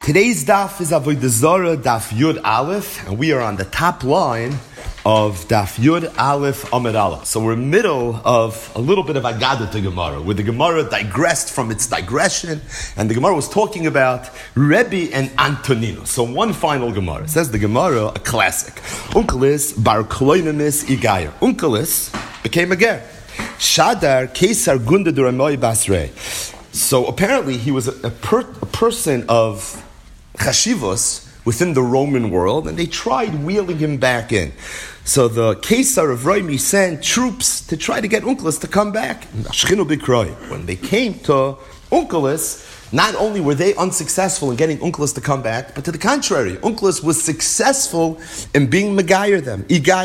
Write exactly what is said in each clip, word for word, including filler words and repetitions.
Today's daf is Avodah Zarah, daf Yud Aleph, and we are on the top line of daf Yud Aleph Amud Aleph. So we're in the middle of a little bit of Agadah to Gemara, where the Gemara digressed from its digression, and the Gemara was talking about Rebbe and Antonino. So one final Gemara. It says the Gemara, a classic. Unkelis bar Kloinimis Igayer. Unkelis became a ger. Shadar Kesar Gunda Duramoi Basrei. So apparently he was a, a, per, a person of chashivos within the Roman world, and they tried wheeling him back in. So the Kesar of Romi sent troops to try to get Unkelis to come back. When they came to Unkelis, not only were they unsuccessful in getting Unkelis to come back, but to the contrary, Unkelis was successful in being Megayer them.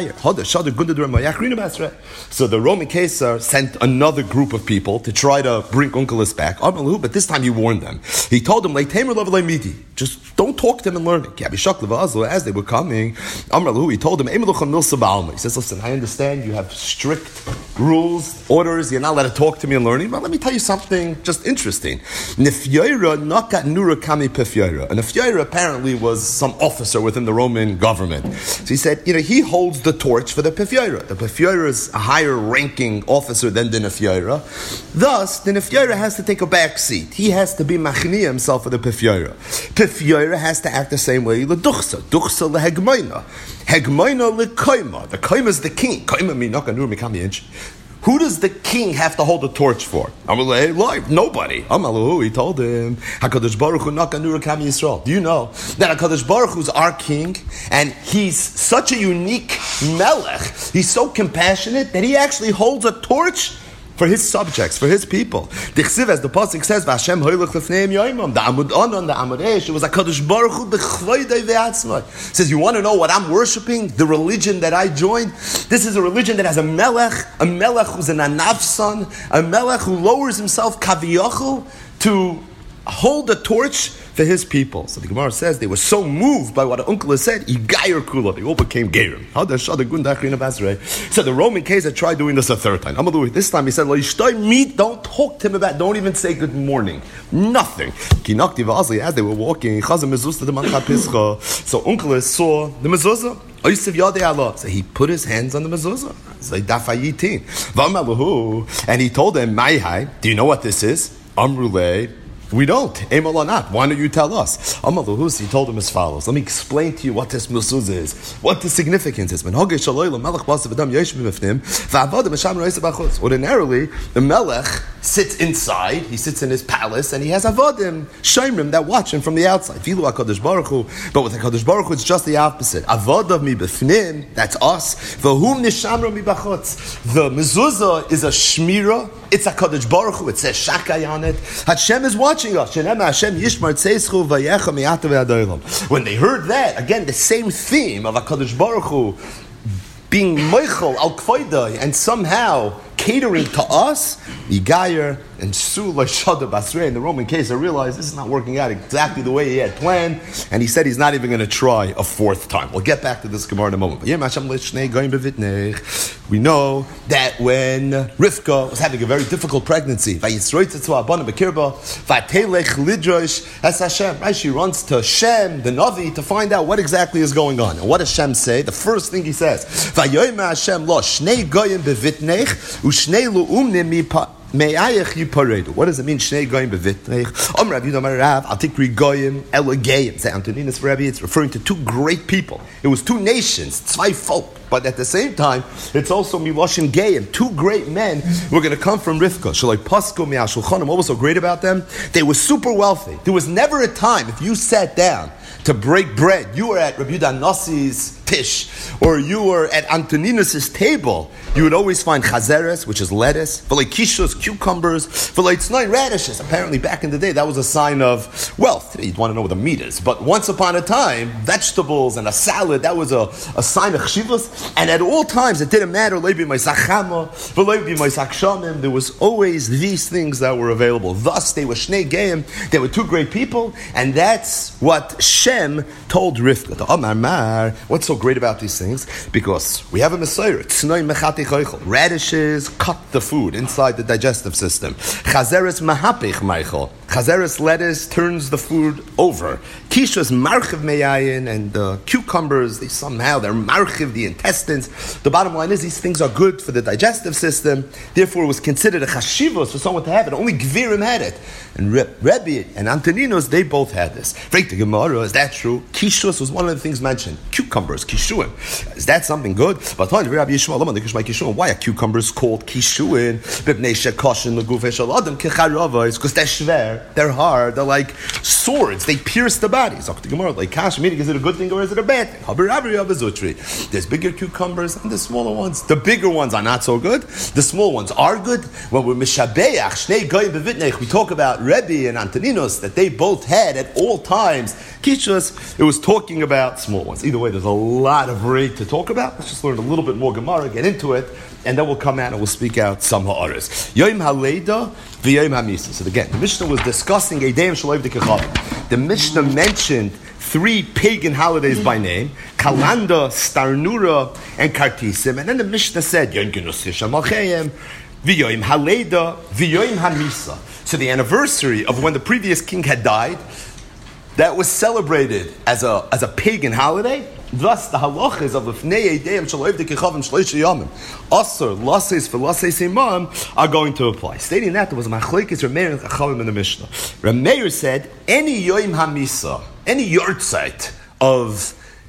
So the Roman Caesar sent another group of people to try to bring Unkelis back. But this time he warned them. He told them, just don't talk to them and learn it. As they were coming, he told them, he says, listen, I understand you have strict rules, orders, you're not allowed to talk to me and learning, but let me tell you something just interesting. Nefyaira nakat nura kami pefyaira. And Nefyaira apparently was some officer within the Roman government. So he said, you know, he holds the torch for the pefyaira. The pefyaira is a higher ranking officer than the Nefyaira. Thus, the Nefyaira has to take a back seat. He has to be machniya himself for the pefyaira. Pefyaira has to act the same way. L'duchsa, duchsa lehegmayna, hegmayna lekoima. The koima is the king. Koima mi nakat nura mikami inch. Who does the king have to hold the torch for? Amalei, live, nobody. Amalu, he told him, HaKadosh Baruch Hu nakanura kam Yisrael. Do you know that HaKadosh Baruch Hu is our king, and he's such a unique melech, he's so compassionate, that he actually holds a torch for his subjects, for his people. Dichsiv, as the pasuk says, "V'Hashem hoylech lefneim yoimam." The Amud Anon, the Amud Eish, it was HaKadosh Baruch Hu b'chvoidei ve'atzmai. Says, you want to know what I'm worshiping? The religion that I joined. This is a religion that has a melech, a melech who's an anav son, a melech who lowers himself kaviyachol to hold a torch for his people. So the Gemara says they were so moved by what Unkelis said, Igayer Kula, they all became Gerim. So the Roman Caesar tried doing this a third time. This time he said, don't talk to him about, don't even say good morning. Nothing. As they were walking, so Unkelis saw the mezuzah. So he put his hands on the mezuzah. And he told them, do you know what this is? Amruleh. We don't. Not. Why don't you tell us? He told him as follows. Let me explain to you what this mezuzah is, what the significance is. Ordinarily, the melech sits inside, he sits in his palace, and he has avodim, shomrim, that watch him from the outside. But with HaKadosh Baruch Hu, it's just the opposite. Avodav mi b'fnim, that's us. V'hum nishamra mi b'chutz. The mezuzah is a shmira. It's HaKadosh Baruch Hu. It says shakai on it. Hashem is watching us. When they heard that, again, the same theme of HaKadosh Baruch Hu being Meichel al Kvaydai and somehow catering to us, Yigayer and Sula Shada Basrei in the Roman case, I realized this is not working out exactly the way he had planned, and he said he's not even going to try a fourth time. We'll get back to this Gemara in a moment. But we know that when Rivka was having a very difficult pregnancy, she runs to Shem, the Navi, to find out what exactly is going on. And what does Shem say? The first thing he says, what does it mean? Shnei goyim bevitnech. Om Rav Yudah Amar Rav, Al tikri goyim elegayim. Say Antoninus for Rebbe, it's referring to two great people. It was two nations, zwei folk. But at the same time, it's also Miloshin Gayim, two great men who were going to come from Rivka. Shalai Pasko Mi'al Shulchanim. What was so great about them? They were super wealthy. There was never a time, if you sat down to break bread, you were at Rabbi Yudah Nasi's tish, or you were at Antoninus' table, you would always find chazeres, which is lettuce, v'leikishus, cucumbers, v'leitznoin, radishes. Apparently, back in the day, that was a sign of wealth. Today, you'd want to know what the meat is. But once upon a time, vegetables and a salad, that was a, a sign of chshivus. And at all times, it didn't matter. There was always these things that were available. Thus, they were Shnei Geim. They were two great people. And that's what Shem told Rivka. The Amar Mar. What's so great about these things? Because we have a Messiah. Radishes cut the food inside the digestive system. Chazeres mahapich meichel. Chazeres lettuce turns the food over. Kishas marchiv meyayin, and the cucumbers, they somehow, they're marchiv the intestines. The bottom line is these things are good for the digestive system. Therefore, it was considered a chashivos for someone to have it. Only Gvirim had it. And Re- Rebbe and Antoninos, they both had this. Freak the Gemara, is that true? Kishus was one of the things mentioned. Cucumbers, kishuim. Is that something good? But why are cucumbers called kishuin? Because they're shver, they're hard, they're like swords, they pierce the body. So the Gemara, like kash, meaning is it a good thing or is it a bad thing? There's bigger cucumbers and the smaller ones. The bigger ones are not so good. The small ones are good. When we're mishabeach, shnei goyim bevitnech, we talk about Rebbe and Antoninos, that they both had at all times kishus. It was talking about small ones. Either way, there's a lot of rate to talk about. Let's just learn a little bit more Gemara, get into it, and then we'll come out and we'll speak out some ha'aris. Yom ha'leida v'yom ha'misa. So again, the Mishnah was discussing Eideim Shaloiv Dekechavim. The Mishnah mentioned three pagan holidays by name: Kalanda, Starnura, and Kartisim. And then the Mishnah said Yom Genusisha Malchayim, v'yom ha'leida v'yom ha'misa. So the anniversary of when the previous king had died, that was celebrated as a as a pagan holiday. Thus, the halachas of Lefnei Eideim Shaloiv Dekechavim Shloisha Yomim, Asur, Lases for Lases Imam, are going to apply. Stating that, there was a machlekes Rameir and Chachamim in the Mishnah. Rameir said, any Yom HaMisa, any yortzeit of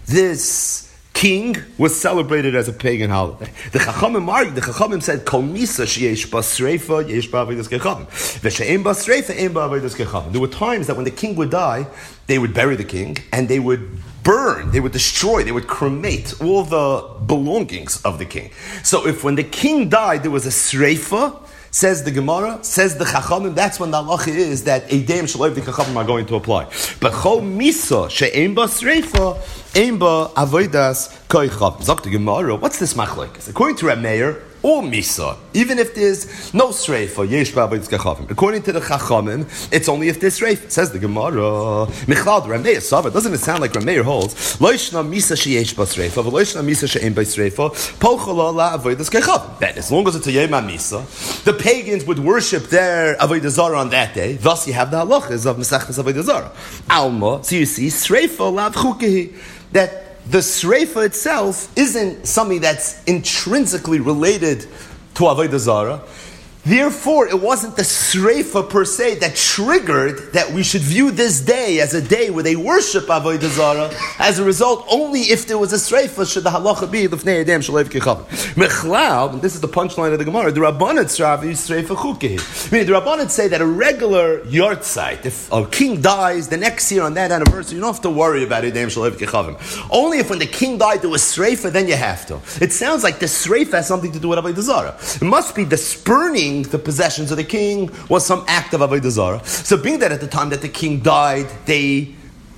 this king was celebrated as a pagan holiday. The Chachamim argued, the Chachamim said, Kol Misa sheyesh basreifa, yesh ba'avodas kechavim. V'she'em basreifa, em ba'avodas kechavim. There were times that when the king would die, they would bury the king, and they would burn, they would destroy, they would cremate all the belongings of the king. So if when the king died, there was a sreifa, says the Gemara, says the Chachamim, that's when the halacha is that Eideim Shaloiv Dekechavim are going to apply. But Chol Misa she'em ba sreifa, em ba avodas koichavim. Zok the Gemara, what's this machlekes? According to Rameir, all Misa, even if there's no Sreifa, Yesh Ba'avodas Kechavim. According to the Chachamim, it's only if there's Sreifa. Says the Gemara, Michlad, Rameir Sava, doesn't it sound like Rameir holds? Loishna Misa Sheyesh Ba'Sreifa, V'loishna Misa She'em Ba'Sreifa, Pochola La'avodas Kechavim. That as long as it's a Yom HaMisa, the pagans would worship their Avodah Zarah on that day. Thus you have the halachas of Mesechtas Avodah Zarah. Alma, so you see, Sreifa Lav Chukehi, that the Sreifa itself isn't something that's intrinsically related to Avodah Zarah. Therefore, it wasn't the Sreifa per se that triggered that we should view this day as a day where they worship Avodah Zarah. As a result, only if there was a Sreifa should the halacha be Lefnei Eideim Shaloiv Dekechavim. Mechlal, and this is the punchline of the Gemara, the Rabbanan Sravi Sreifa Chukehi. Meaning, the Rabbanan say that a regular yortzeit, if a king dies the next year on that anniversary, you don't have to worry about Eideim Shaloiv Dekechavim. Only if when the king died there was Sreifa, then you have to. It sounds like the Sreifa has something to do with Avodah Zarah. It must be the spurning the possessions of the king was some act of Avodah Zarah. So being that at the time that the king died, they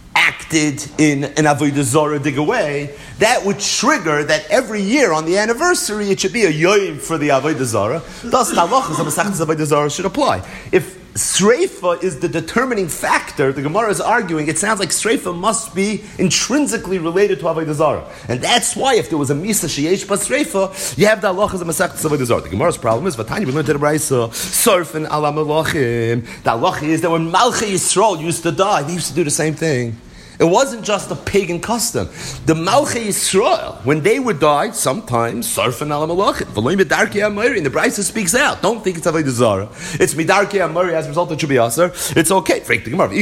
acted in an Avodah Zarah dig away, that would trigger that every year on the anniversary it should be a yoyim for the Avodah Zarah. Thus, the halachas of Mesechtas Avodah Zarah should apply. If Sreifa is the determining factor, the Gemara is arguing, it sounds like Sreifa must be intrinsically related to Avodah Zarah. And that's why if there was a Misa Sheyesh Bas Sreifa, you have the halachas of Mesechtas Avodah Zarah. The Gemara's problem is, Vatanya, we learned in the Braisa, Surfin ala Malachim. The halacha is that when Malchei Yisrael used to die, they used to do the same thing. It wasn't just a pagan custom. The Malchei Yisrael, when they would die, sometimes, Sarfan ala Malachim, V'loim Midarkei HaMori, and the Brisa speaks out. Don't think it's Avodah Zarah. It's Midarkei HaMori as a result of Shubi Aser. It's okay. If you're going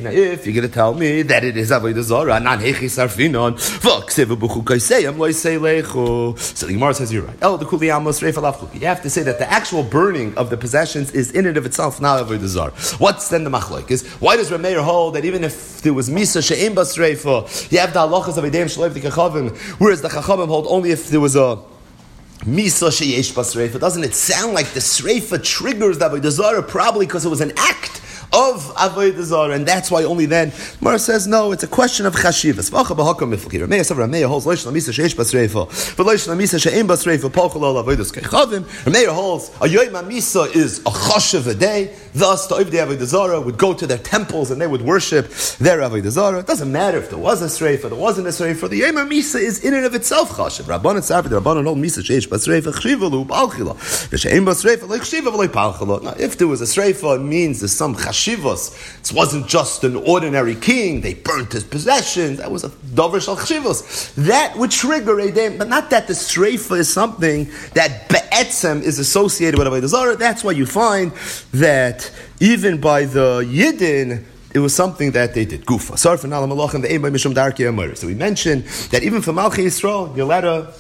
to tell me that it is Avodah Zarah, Nan Hechi Sarfinon, V'ksivu B'chukaiseyam Loisei Lechu. So the Gemara says you're right. El D'Kuli Amos Reif Alav Chuki. You have to say that the actual burning of the possessions is in and of itself not Avodah Zarah. What's then the machlok? Is why does Rameir hold that even if there was Misa She'em Bas Sreifa, you have the halachas of Eideim Shaloiv Dekechavim, whereas the Chachamim hold only if there was a Misa Sheyesh Bas Sreifa? Doesn't it sound like the Sreifa triggers the Avodah Zarah probably because it was an act of Avodah Zarah, and that's why only then Mara says no. It's a question of chashivas. V'acha b'hakam miflekir. Rameya sav Rameya holds loish lamisa sheish basreifa, v'loish lamisa she'im basreifa. Palchol al avodas kechavim. Rameya holds a yoyim misa is a chashiv a day. Thus, the Ovdei Avodah Zarah would go to their temples and they would worship their Avodah Zarah. It doesn't matter if there was a sreifa, there wasn't a sreifa. The yoyim misa is in and of itself chashiv. Rabbanan tzarvid, Rabbanan hold misa sheish basreifa chshivalu palchila. V'she'im basreifa like chshiva v'lei palchila. Now, if there was a sreifa, it means there's some chashivos. It wasn't just an ordinary king. They burnt his possessions. That was a davar shal chashivos. That would trigger a day, but not that the sreifa is something that be'etzem is associated with Avodah Zarah. That's why you find that even by the Yidden, it was something that they did. Gufa. So we mentioned that even for Malchei Yisrael, you're allowed to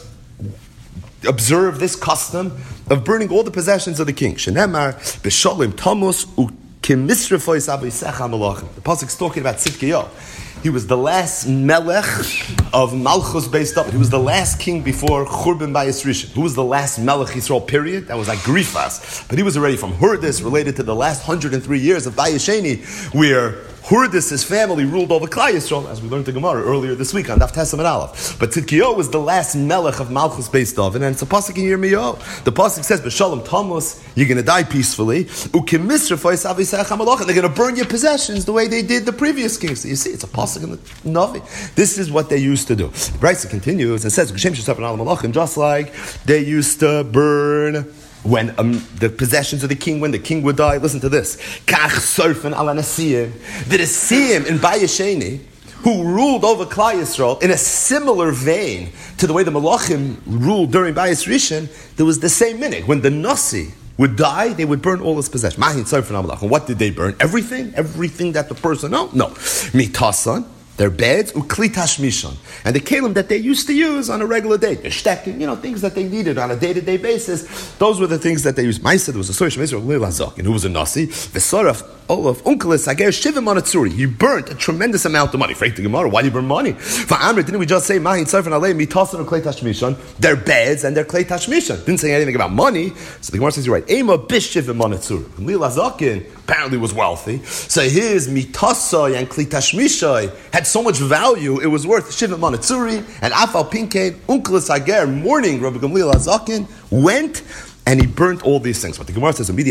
observe this custom of burning all the possessions of the king. Shenemar b'shalim tamus u'kimisrefois abisecha malachim. The pasuk is talking about Tzidkiyahu. He was the last melech of Malchus based up. He was the last king before Churban Bayis Rishon. Who was the last melech Yisrael period? That was like Grifas. But he was already from Hurdis, related to the last one hundred three years of Bayis Sheni, where Hurdis' family ruled over Klal Yisrael, as we learned in Gemara earlier this week on Daf Tesam and Aleph. But Tzidkiyahu was the last melech of Malchus based off, and it's a pasuk in Yirmiyahu. The pasuk says, "B'shalom tamus, you're going to die peacefully. U'kimisrefos avisecha malach, and they're going to burn your possessions the way they did the previous kings." So you see, it's a pasuk in the Navi. This is what they used to do. The Brisa continues and says, just like they used to burn when um, the possessions of the king, when the king would die. Listen to this. Kach surfen ala nasiyim. The Nasiyim in Bayesheni, who ruled over Klal Yisrael in a similar vein to the way the Malachim ruled during Bayis Rishon, there was the same minute. When the Nasi would die, they would burn all his possessions. Mahin surfen ala malach. And what did they burn? Everything? Everything that the person owned? No. Mitasan. Their beds, ukli tashmishon, and the kelim that they used to use on a regular day, the shtekin, you know, things that they needed on a day-to-day basis. Those were the things that they used. Ma'aseh, there was a Soresh Mezrach Leil Hazak, and who was a Nasi, V'soraf Olaf Unkelis Hager Shivim Monatzuri. He burnt a tremendous amount of money. Frank the Gemara, why do you burn money? For Amrit, didn't we just say Mahin Tzarfin Alei Mitasan Klei Tashmishon? Their beds and their Klei Tashmishon. Didn't say anything about money. So the Gemara says you're right. Ema Bishivim Monatzuri. Leil Hazakin apparently was wealthy, so his Mitasai and Klei Tashmishai had so much value, it was worth Shivim Monatzuri. And Afal Pinkein Unkelis Hager, mourning Rabbi Gamliel Hazakin, went and he burnt all these things. But the Gemara says, is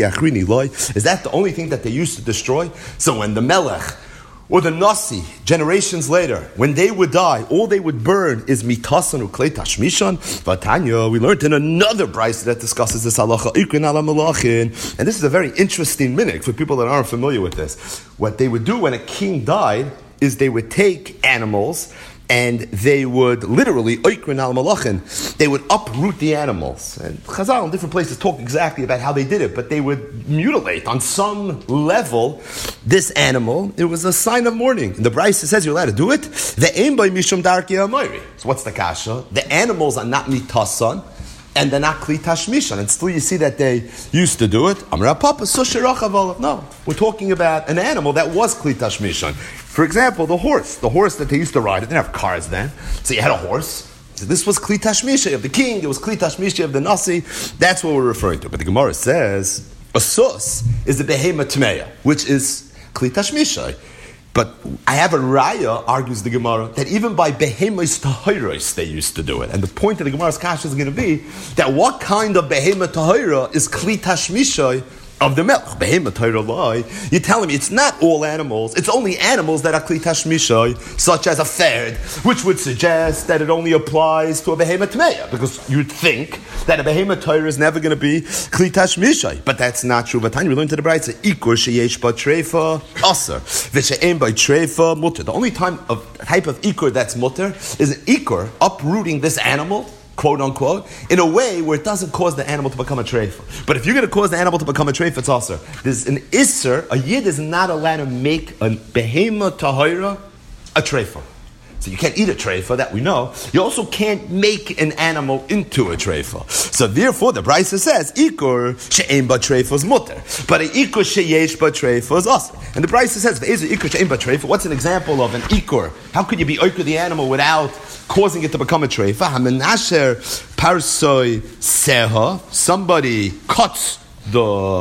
that the only thing that they used to destroy? So when the Melech or the Nasi, generations later, when they would die, all they would burn is Mitasan Uklei Tashmishan. Vatanya, we learned in another brayso that discusses this halacha, Ikrin ala Malachin. And this is a very interesting minhag for people that aren't familiar with this. What they would do when a king died is they would take animals and they would literally, oikrin al malachin, they would uproot the animals. And Chazal in different places talk exactly about how they did it, but they would mutilate on some level this animal. It was a sign of mourning. And the Brisa says you're allowed to do it. The aim by mishum darki amayri. So what's the kasha? The animals are not mitasan, and they're not kli tashmishan. And still you see that they used to do it. Amra papa sushirachav. No, we're talking about an animal that was kli tashmishan. For example, the horse. The horse that they used to ride. They didn't have cars then. So you had a horse. So this was kli tashmisha of the king. It was kli tashmisha of the nasi. That's what we're referring to. But the Gemara says, a sus is the behema tmeya, which is kli tashmisha. But I have a raya, argues the Gemara, that even by behemoth tahiros they used to do it. And the point of the Gemara's kasha is going to be that what kind of behemoth tahira is kli tashmisha of the melech? Behemoth tahira lie. You're telling me it's not all animals, it's only animals that are kli tashmisha, such as a third, which would suggest that it only applies to a behemoth tmeya, because you'd think that a behemoth tahira is never going to be kli tashmisha. But that's not true. But we learned to the Brayso, ikur sheyesh ba treifa aser, v'she'em by treifa mutter. The only time of type of ikur that's mutter is an ikur, uprooting this animal, quote unquote, in a way where it doesn't cause the animal to become a treifa. But if you're going to cause the animal to become a treifa, it's also there's an isser. A yid is not allowed to make a behema tahira a treifa. So you can't eat a treifa, that we know. You also can't make an animal into a treifa. So therefore, the Brisa says, ikur she'em ba treifa is mutter, but a ikur she'yesh ba treifa is also. And the Brisa says, ikur she'em ba treifa. What's an example of an ikur? How could you be ikur the animal without causing it to become a treifa? Hamenasher parsoi seha. Somebody cuts the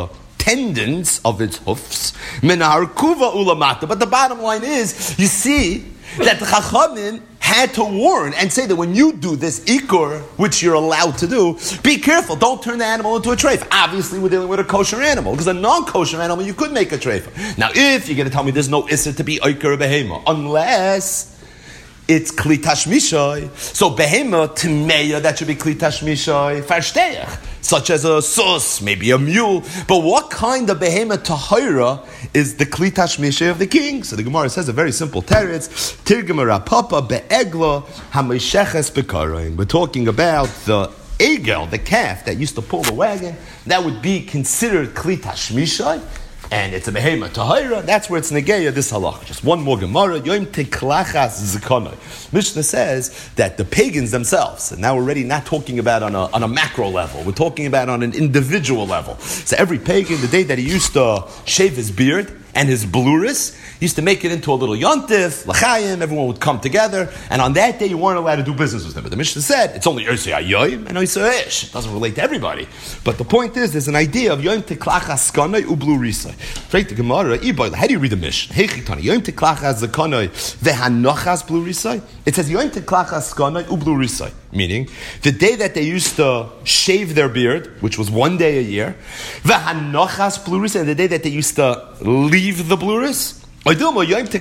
tendons of its hoofs. Minar kuva ulamata. But the bottom line is, you see that the Chachamim had to warn and say that when you do this ikur, which you're allowed to do, be careful. Don't turn the animal into a treifa. Obviously, we're dealing with a kosher animal, because a non-kosher animal, you could make a treifa. Now, if you're going to tell me there's no isser to be ikur behema, unless it's kli tashmishai, so behema timeya, that should be kli tashmishai farsteach, such as a sus, maybe a mule. But what kind of behema tahira is the kli tashmishai of the king? So the Gemara says a very simple teretz. Tirgema rapapa be'egla ha'meisheches bekaroin. We're talking about the egel, the calf that used to pull the wagon. That would be considered kli tashmishai. And it's a behema tahira. That's where it's negeya, this halach. Just one more Gemara. Yom teklachas zikonoi. Mishnah says that the pagans themselves, and now we're already not talking about on a, on a macro level, we're talking about on an individual level. So every pagan, the day that he used to shave his beard and his bluris, he used to make it into a little yontif, l'chaim, everyone would come together, and on that day you weren't allowed to do business with them. But the Mishnah said, it's only Yosei HaYoyim and Yosei Ish. It doesn't relate to everybody. But the point is, there's an idea of Yom Teklachas Skanoi Ublu Risai. Straight to Gemara, how do you read the Mishnah? Heichitani, Yom Teklachas Zakonoi Vehanochas Blu Risai? It says Yom Teklachas Skanoi Ublu Risai. Meaning, the day that they used to shave their beard, which was one day a year, Vehanochas Blu Risai, and the day that they used to leave the bluris, so the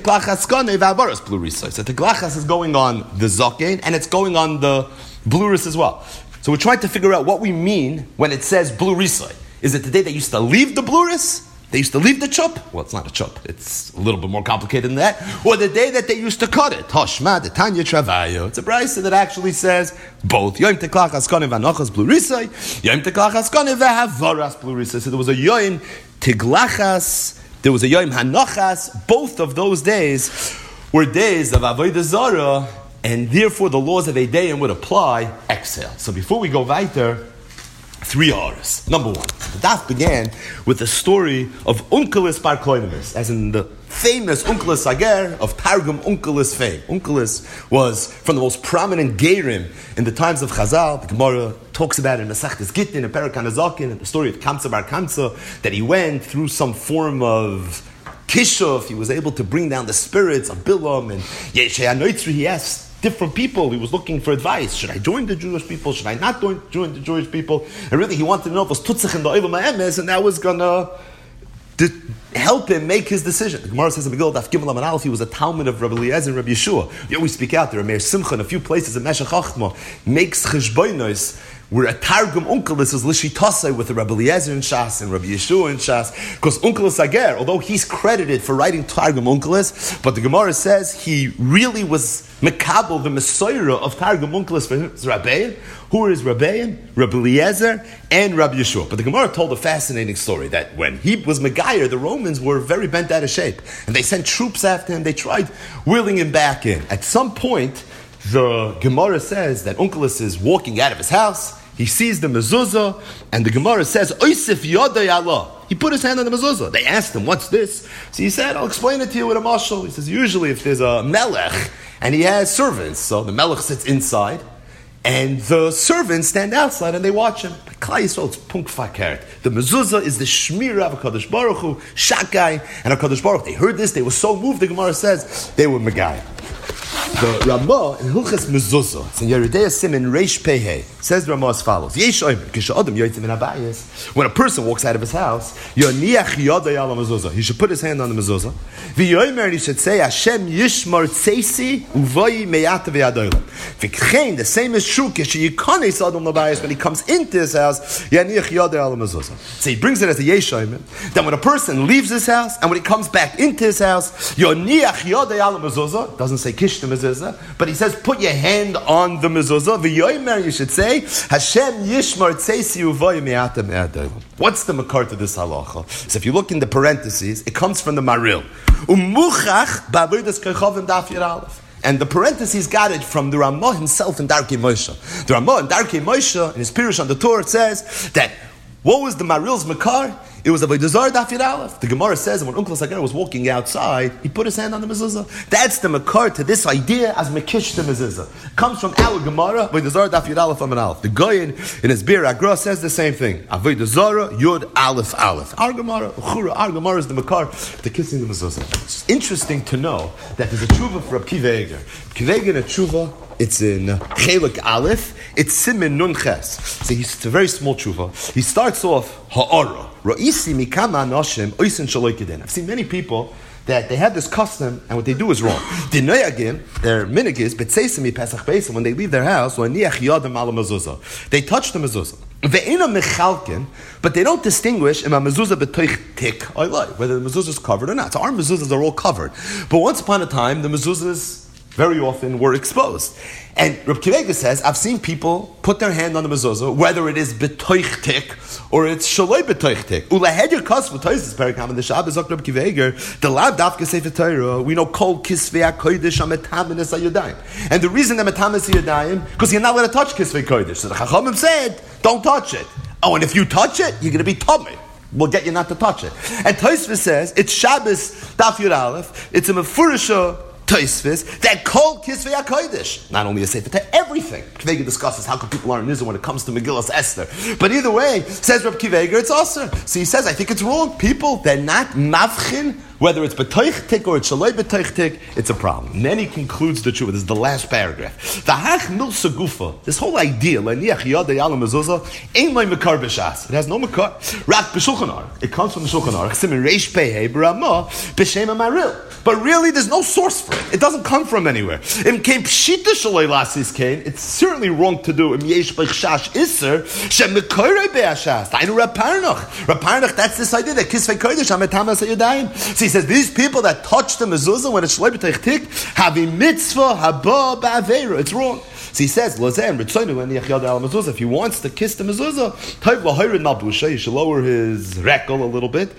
teklachas is going on the zaken and it's going on the bluris as well. So we're trying to figure out what we mean when it says blurisai. Is it the day they used to leave the bluris? They used to leave the chup? Well, it's not a chup. It's a little bit more complicated than that. Or the day that they used to cut it. Hashma de Tanya Travayo. It's a brisa that actually says both. Yom teklachas kane v'anochas blurisai. Yom teklachas kane v'havaras blurisai. So there was a yom teklachas. There was a Yom Hanochas. Both of those days were days of Avodah Zarah, and therefore the laws of Eideim would apply. Exhale. So before we go weiter, three hours. Number one, the daf began with the story of Unkelis Bar Koinimus, as in the famous Unkelis Ager of Targum Unkelis fame. Unkelis was from the most prominent Gerim in the times of Chazal. The Gemara talks about it in Masechtas Gittin and Perek HaNazakin, and the story of Kamsa Bar Kamsa, that he went through some form of kishuf. He was able to bring down the spirits of Bilam, and Yeshei HaNoitzri, he asked different people. He was looking for advice. Should I join the Jewish people? Should I not join the Jewish people? And really, he wanted to know if it was Tutzach in the Olam HaEmes, and that was going to help him make his decision. The Gemara says in Megillah Daf Gimel Amud Aleph, he was a Talmud of Rabbi Eliezer and Rabbi Yeshua. You always speak out there. Meir Simcha in a few places in Meshech Chochmah makes cheshbonos where a Targum Unkelis is Lishitasai with the Rabbi Eliezer in Shas and Rabbi Yeshua in Shas. Because Unkelis Ager, although he's credited for writing Targum Unkelis, but the Gemara says he really was Mekabel, the Messiah of Targum Unkelis for his Rabbein. Who is Rabbein? Rabbi Eliezer and Rabbi Yeshua. But the Gemara told a fascinating story that when he was Megayer, the Romans were very bent out of shape. And they sent troops after him. They tried wheeling him back in. At some point, the Gemara says that Unkelis is walking out of his house. He sees the mezuzah, and the Gemara says, Oisif Yodai Allah. He put his hand on the mezuzah. They asked him, what's this? So he said, I'll explain it to you with a mashal. He says, usually if there's a melech, and he has servants, so the melech sits inside, and the servants stand outside and they watch him. But Klal Yisrael, it's punk fakert. The mezuzah is the shmira of HaKadosh Baruch Hu, Shakai, and HaKadosh Baruch Hu. They heard this, they were so moved, the Gemara says, they were Megayah. The Ramah in Hilchas Mezuzah, it's in Yeridei Simin Reish Pehei, says the Ramah as follows: Yesh Omer, Kisha Adam Yotzim in Abayis. When a person walks out of his house, Yoniach Yodai Ala Mezuzah. He should put his hand on the mezuzah. V'yomer, he should say, Hashem Yishmar Tzeisi Uvoyi Meyata V'yadoylam. V'kchein, the same is true. Kisha Yikonis Adam Labayis, when he comes into his house, Yoniach Yodai Ala Mezuzah. So he brings it as a Yesh Omer. Then when a person leaves his house and when he comes back into his house, Yoniach Yodai Ala Mezuzah. Doesn't say Kish the mezuzah, but he says, put your hand on the mezuzah. V'yomer, you should say, Hashem Yishmar Tzeisi Uvoyi Meyata V'yadoylam. What's the makar to this halacha? So if you look in the parentheses, it comes from the Maril. Umuchach ba'avodas kochavim daf Yud Aleph. And the parentheses got it from the Ramah himself in Darkei Moshe. The Ramah in Darkei Moshe, in his Pirush on the Torah, says that What was the Maril's Makar? It was a Vaydazar Daf Yud Aleph. The Gemara says when Uncle Sagar was walking outside, he put his hand on the mezuzah. That's the Makar to this idea as Mekish the mezuzah. Comes from our Gemara, Vaydazar Daf Yud Aleph Amid Aleph. The Goyen in his Bir Agra says the same thing. Vaydazar Yud Aleph Aleph. Our Gemara, our Gemara is the Makar to kissing the mezuzah. It's interesting to know that there's a tshuva for Reb Kiva Eger. Kiva Eger in a tshuva, it's in Chelik Aleph, it's Simin Nun Ches. So he's, it's a very small tshuva. He starts off Ha'ara. I've seen many people that they have this custom, and what they do is wrong. Their minig is, when they leave their house, they touch the mezuzah. But they don't distinguish whether the mezuzah is covered or not. So our mezuzahs are all covered. But once upon a time, the mezuzahs very often were exposed. And Reb Kiva Eger says, I've seen people put their hand on the mezuzah, whether it is betoich tik or it's shaloi betoich tik. Ulahed kas v'tois perikam in the Shabbos of Reb Kiva Eger, the lav dafke sefer Torah, we know kol kisvei hakodesh ametamis hayodayim. And the reason that metamis hayodayim, because you're not allowed to touch kisvei kodesh. So the Chachamim said, don't touch it. Oh, and if you touch it, you're going to be tummy. We'll get you not to touch it. And Tosfos says, it's Shabbos daf Yud Aleph, it's a mefurisha Tosfos that called Kisvei HaKodesh. Not only a sefer to everything. Kiva Eger discusses how come people aren't nizar when it comes to Megillas Esther. But either way, says Reb Kiva Eger, it's also. So he says, I think it's wrong. People, they're not mavchin, whether it's betoich tik or it's shaloi betoich tik, it's a problem. And then he concludes the tshuva. This is the last paragraph. V'hach mil segufa. This whole idea, laniach yadei ala mezuzah, ain't like mekar b'shas. It has no mekar. Rak b'shulchan aruch. It comes from the Shulchan Aruch. Simin reish pehei b'ramah b'shem hamaril. But really, there's no source for it. It doesn't come from anywhere. Im kein pshita shaloi lasis kain. It's certainly wrong to do. Im yesh b'chshash iser shem mekorei be'ashas. Tainu Rab Parnach. Rab Parnach. That's this idea that kisvei kodesh hametamas hayodayim. He says these people that touch the mezuzah when it's shaloi b'teich tik have a mitzvah haba ba'aveira. It's wrong. So he says, if he wants to kiss the mezuzah, he should lower his rekel a little bit.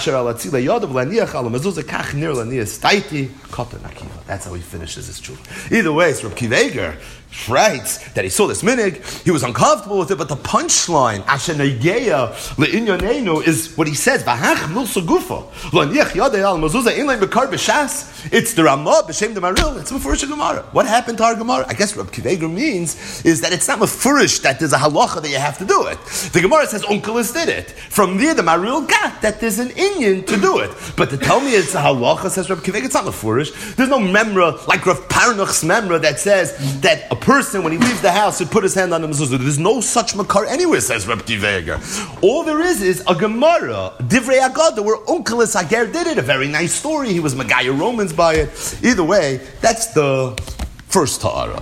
That's how he finishes his tshuva. Either way, it's Reb Kiva Eger writes that he saw this minig, he was uncomfortable with it, but the punchline, Asher Negeya Le'inyanenu, is what he says, V'hach mil segufa, L'aniach yadei al mezuzah in le'im bekar b'shas, it's the Ramah, b'shem the Maril, it's Mefurish Gemara. What happened to our Gemara? I guess Reb Kiva Eger means is that it's not Mefurish, that there's a halacha that you have to do it. The Gemara says Unkelis did it. From there, the Maril got that there's an inyan to do it. But to tell me it's a halacha, says Reb Kiva Eger, it's not Mefurish. There's no memra, like Rav Parnach's memra, that says that a person, when he leaves the house, should put his hand on the mezuzah. There's no such makar anywhere, says Reb Kiva Eger. All there is is a Gemara, Divrei Agada, where Unkelis Hager did it. A very nice story. He was Megaya Romans by it. Either way, that's the first Ta'ara.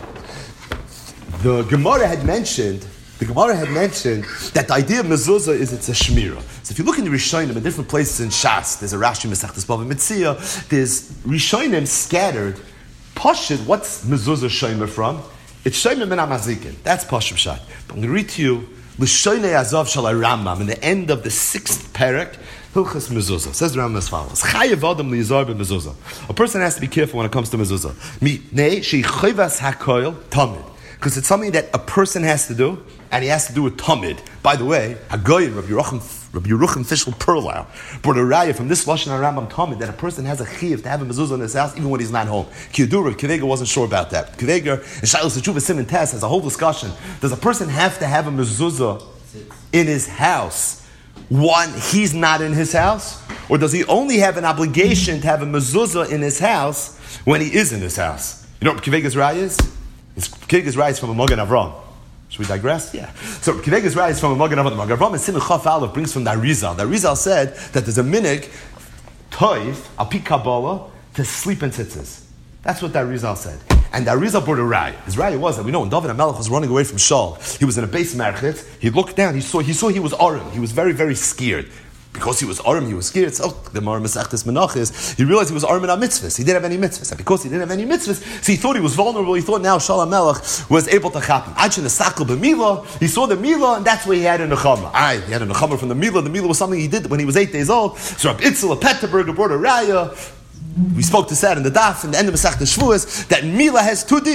The Gemara had mentioned, the Gemara had mentioned that the idea of mezuzah is it's a shmira. So if you look in the Rishonim in different places in Shas, there's a Rashi Mesechtes Bava Metzia, there's Rishonim scattered. Pashut, what's mezuzah shomer from? It's shomer min hamazikin. That's Pashut Pshat. But I'm going to read to you L'shoinei Azav Shalai Rambam in the end of the sixth parak, Hilchas Mezuzah. Says the Rambam as follows: Chayev Adam liyizar b'mezuzah. A person has to be careful when it comes to mezuzah. Mitnei sheichayvas hakoil tamid, because it's something that a person has to do, and he has to do it tamid. By the way, Hagoyin, Rabbi Yerucham, Rabbi Yerucham Fishel Perlau brought a raya from this lashon Rambam tamid that a person has a chiyuv to have a mezuzah in his house even when he's not home. Kiyadur, Kiva Eger wasn't sure about that. Kiva Eger and Shailos Tshuva Siman Tes has a whole discussion. Does a person have to have a mezuzah in his house when he's not in his house? Or does he only have an obligation to have a mezuzah in his house when he is in his house? You know what Kiva Eger's raya is? Kiva Eger's raya is from a Magen Avram. Should we digress? Yeah. So Kiva Eger's raya is from a Magen Avram. The Magen Avram and Simon Chaf Aleph brings from the Arizal. The Arizal said that there's a minig toiv al pi Kabbalah to sleep in tzitzis. That's what the Arizal said. And the Arizal brought a raya. His raya was that we know when David HaMelech was running away from Shaul, he was in a base market. He looked down. He saw. He saw he was arim. He was very, very scared. Because he was arim, he was scared. So the Mar Masechtes Menachos, he realized he was arim in a mitzvahs. He didn't have any mitzvahs. And because he didn't have any mitzvahs, so he thought he was vulnerable. He thought now Shaul HaMelech was able to chap him. Achin Esakal b'Mila, he saw the Mila, and that's where he had a nechama. Aye, he had a nechama from the Mila. The Mila was something he did when he was eight days old. So Rabbi Itzel of Petterberg brought a raya. We spoke to that in the daf in the end of Masechtes Shavuos that Mila has two dinim.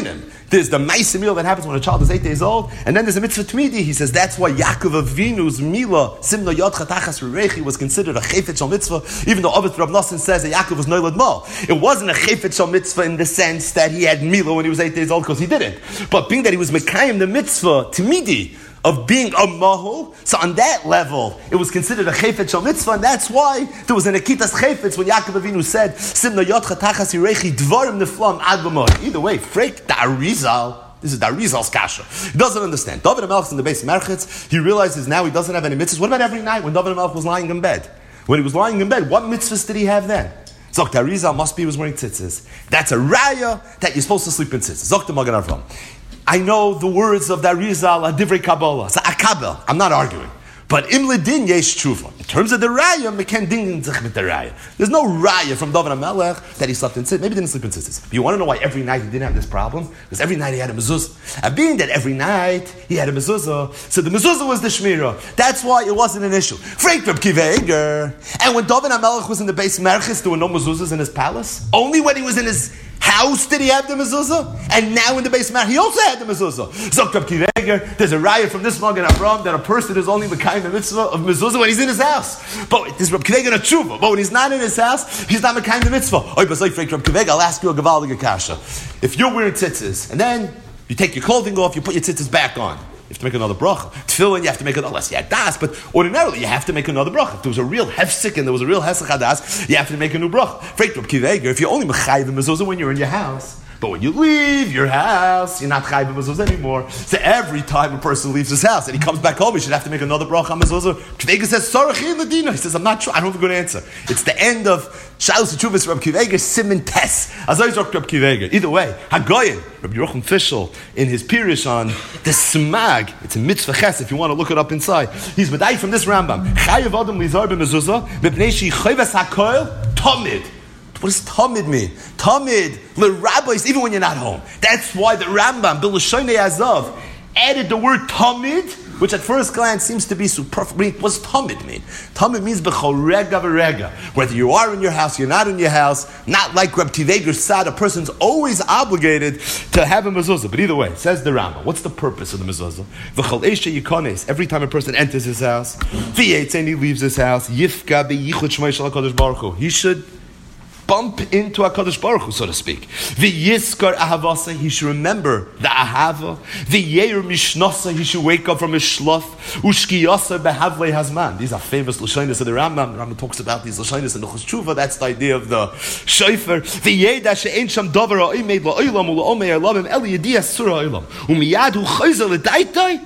There's the Maisa meal that happens when a child is eight days old, and then there's a mitzvah Tmidi. He says that's why Yaakov Avinu's Mila, Simna Yodcha Tachas Rerechi, was considered a Chayfet Shal Mitzvah, even though Avet Rav Nosson says that Yaakov was Noilad Mal. It wasn't a Chayfet Shal Mitzvah in the sense that he had Mila when he was eight days old, because he didn't. But being that he was Mekayim the mitzvah Tmidi, of being a mahul, so on that level, it was considered a chayfetz shal mitzvah, and that's why there was an akitas chayfetz when Yaakov Avinu said, Simna yotcha tachas yirechi dvarim neflam ad b'moed. Either way, freak the Arizal. This is the Arizal's kasha. He doesn't understand. David HaMelech's in the base Merchetz. He realizes now he doesn't have any mitzvahs. What about every night when David HaMelech was lying in bed? When he was lying in bed, what mitzvahs did he have then? Zok the Arizal must be he was wearing tzitzis. That's a raya that you're supposed to sleep in tzitzis. Zok the Magen Avraham. I know the words of the Arizal are divrei Kabbalah. So akabel. I'm not arguing. But im ledin yesh tshuva. In terms of the raya, me ken ding zich mit the raya. There's no raya from David HaMelech that he slept in tzitzis. Maybe he didn't sleep in tzitzis. But you want to know why every night he didn't have this problem? Because every night he had a mezuzah. And being that every night he had a mezuzah, so the mezuzah was the shmira. That's why it wasn't an issue. Frank Reb Kiva Eger. And when David HaMelech was in the base Merchis, there were no mezuzahs in his palace. Only when he was in his house did he have the mezuzah, and now in the base mat he also had the mezuzah. Zok Reb Kiva Eger, there's a riot from this Magen Avraham that a person is only mekayim the mitzvah of mezuzah when he's in his house. But this Reb Kiva Eger a tshuva. But when he's not in his house, he's not mekayim the mitzvah. Oy, but like Reb Kiva Eger, I'll ask you a gavaldige kasha. If you're wearing tzitzis and then you take your clothing off, you put your tzitzis back on, you have to make another bracha. Tefillin, you have to make another, unless you had das, but ordinarily you have to make another bracha. If there was a real hefsik and there was a real hesach hadas, you have to make a new bracha. Freit Reb Kiva Eger, if you're only mechayiv mezuzah when you're in your house, but when you leave your house, you're not chayiv mezuzah anymore. So every time a person leaves his house and he comes back home, he should have to make another bracha on mezuzah. Kiva Eger says, Sorachin Ladina. He says, I'm not sure, I don't have a good answer. It's the end of Shalos Tshuvas Reb Kiva Eger, Siman Tes. Azay Zok Reb Kiva Eger. Either way, Hagoyin, Rabbi Yerucham Fischel, in his Pirush on the Smag, it's a mitzvah ches if you want to look it up inside. He's medai from this Rambam. Chayav Adam Lizar b'mezuzah, b'pnei shi chayvas hakoil, Tamid. What does Tamid mean? Tamid, le rabbis, even when you're not home. That's why the Rambam, B'Lashonei Azav, added the word Tamid, which at first glance seems to be superfluous. What does Tamid mean? Tamid means b'chol rega v'rega. Whether you are in your house, you're not in your house, not like Reb Kiva Eger said, a person's always obligated to have a mezuzah. But either way, says the Rambam, what's the purpose of the mezuzah? V'chol eshe yikones, every time a person enters his house, v'yetz and he leaves his house, yifka beyichud shmei shel HaKadosh Baruch Hu. He should bump into HaKadosh Baruch Hu, so to speak. V'yiskar ahavasa, he should remember the ahava. V'yeir mishnasa, he should wake up from his shlof. Ushkiyasa behavlei hazman. These are famous lashonis of the Rambam. The Rambam talks about these lashonis in the Chus Tshuva. That's the idea of the shofar. V'yeda she'ein sham davar ha'omed la'olam u'la'omei alamim eli yediyah surah ha'olam. U'miyad hu chayzer l'daitai.